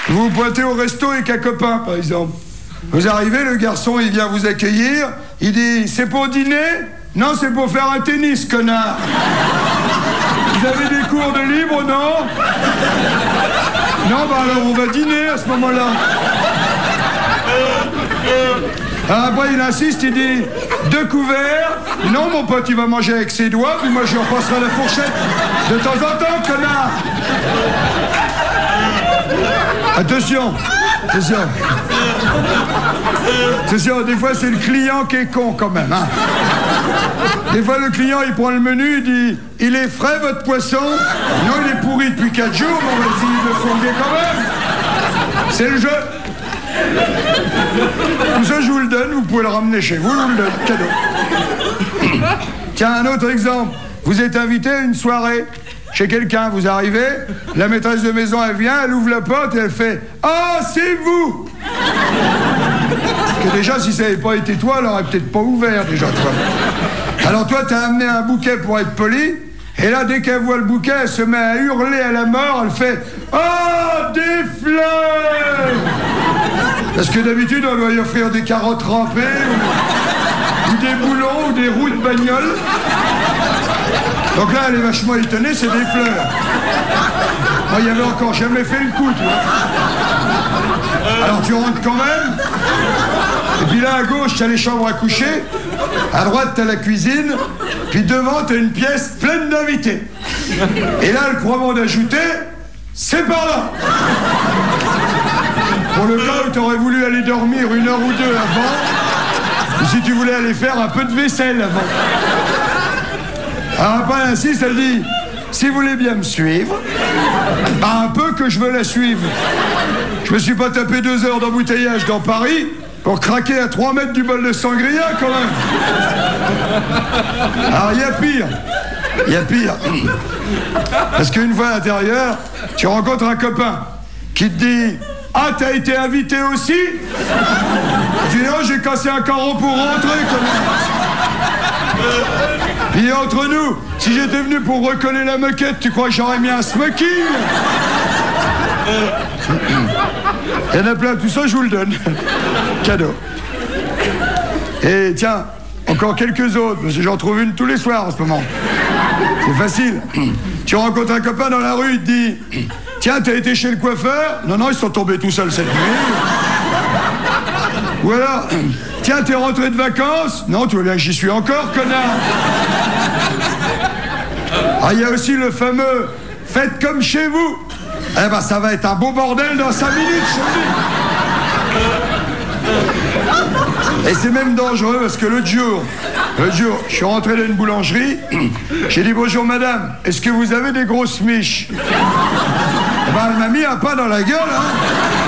Vous vous pointez au resto avec un copain, par exemple. Vous arrivez, le garçon, il vient vous accueillir. Il dit, c'est pour dîner? Non, c'est pour faire un tennis, connard. Vous avez des cours de libre, non? Non, bah alors on va dîner à ce moment-là. Après, il insiste, il dit, 2 couverts? Non, mon pote, il va manger avec ses doigts, puis moi, je lui repasserai la fourchette de temps en temps, connard. Attention, attention. Attention, des fois, c'est le client qui est con, quand même, hein. Des fois, le client, il prend le menu, il dit, il est frais, votre poisson? Non, il est pourri depuis 4 jours, mais on va essayer de le fourguer quand même. C'est le jeu. Tout ça, je vous le donne, vous pouvez le ramener chez vous, je vous le donne, cadeau. Tiens, un autre exemple. Vous êtes invité à une soirée chez quelqu'un, vous arrivez, la maîtresse de maison, elle vient, elle ouvre la porte et elle fait « Ah, c'est vous !» Parce que déjà, si ça n'avait pas été toi, elle aurait peut-être pas ouvert, déjà, toi. Alors toi, t'as amené un bouquet pour être poli, et là, dès qu'elle voit le bouquet, elle se met à hurler à la mort, elle fait « Oh, des fleurs !» Parce que d'habitude, on doit y offrir des carottes râpées, ou des boulons, ou des roues de bagnole. Donc là, elle est vachement étonnée, c'est des fleurs. Moi, il y avait encore jamais fait le coup, tu vois. Alors tu rentres quand même. Et puis là, à gauche, t'as les chambres à coucher. À droite, t'as la cuisine. Puis devant, t'as une pièce pleine d'invités. Et là, le croisement d'ajouter, c'est par là. Pour le cas où t'aurais voulu aller dormir 1 heure ou 2 avant, ou si tu voulais aller faire un peu de vaisselle avant. Alors après, elle insiste, elle dit, si vous voulez bien me suivre, bah un peu que je veux la suivre. Je me suis pas tapé 2 heures d'embouteillage dans Paris pour craquer à 3 mètres du bol de sangria, quand même. Alors, il y a pire. Il y a pire. Parce qu'une fois à l'intérieur, tu rencontres un copain qui te dit, ah, t'as été invité aussi? Tu dis, non, j'ai cassé un carreau pour rentrer, quand même. Puis entre nous, si j'étais venu pour recoller la moquette, tu crois que j'aurais mis un smoking? Il y en a plein, tout ça, je vous le donne. Cadeau. Et tiens, encore quelques autres, parce que j'en trouve une tous les soirs en ce moment. C'est facile. Tu rencontres un copain dans la rue, il te dit, tiens, t'as été chez le coiffeur? Non, non, ils sont tombés tout seuls cette nuit. Ou alors, tiens, t'es rentré de vacances? Non, tu vois bien que j'y suis encore, connard. Ah, il y a aussi le fameux « Faites comme chez vous ». Eh ben, ça va être un beau bordel dans 5 minutes, je te dis. Et c'est même dangereux parce que l'autre jour, je suis rentré dans une boulangerie. J'ai dit « Bonjour madame, est-ce que vous avez des grosses miches ?» Eh ben, elle m'a mis un pas dans la gueule, hein.